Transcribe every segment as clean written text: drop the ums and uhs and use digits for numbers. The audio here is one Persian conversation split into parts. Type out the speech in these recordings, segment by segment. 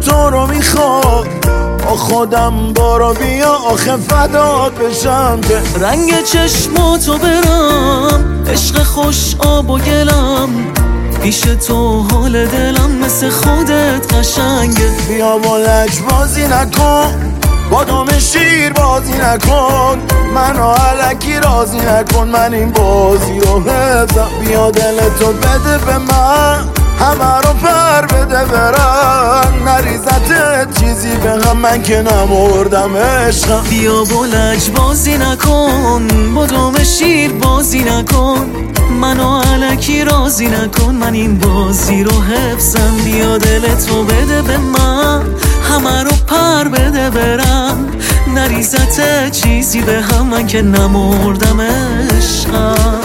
تو رو میخواد، با خودم بارا بیا آخه فدات بشم که رنگ چشماتو برم، عشق خوش آب و گلم، پیش تو حال دلم مثل خودت قشنگه. بیا با لجبازی نکن، با دم شیر بازی نکن، منو علکی راضی نکن، من این بازی رو حفظم. بیا دلتو بده به من، همه رو پر بده برم، نریزت چیزی به هم من که نمردم عشقم. بیا با لجبازی نکن، با دم شیر بازی نکن، منو علکی راضی نکن، من این بازی رو حفظم. بیا دلتو بده به من، همه رو پر بده برم، نریزت چیزی به هم من که نمردم عشقم.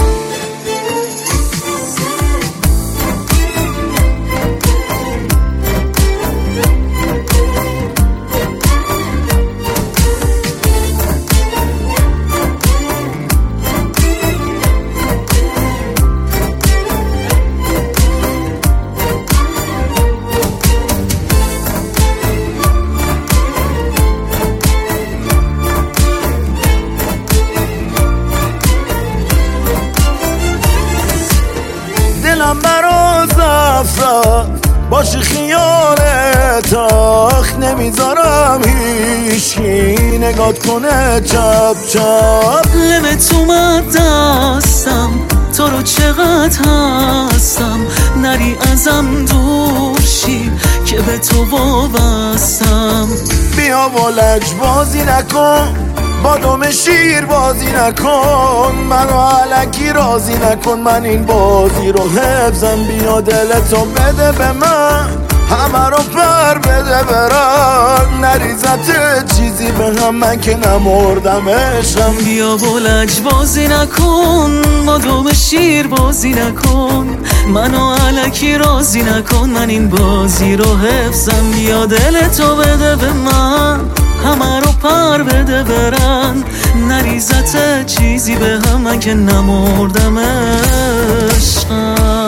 دلم براز افراد باشی خیالت، آخ نمیذارم هیچکی نگات کنه چپ چپ. لبت اومد دستم، تو رو چقدر هستم، نری ازم دور شی که به تو وابستم. بیا با لجبازی نکن، با دم شیر بازی نکن، منو علکی راضی نکن، من این بازی رو حفظم. بیا دلتو بده به من، همه رو پر بده برم، نریزت چیزی به هم من که نمردم عشقم. بیا با لجبازی نکن، با دم شیر بازی نکن، منو علکی راضی نکن، من این بازی رو حفظم. بیا دلتو بده به من، همه رو پر بده برن، نریزت چیزی به هم من که نمردم عشقم.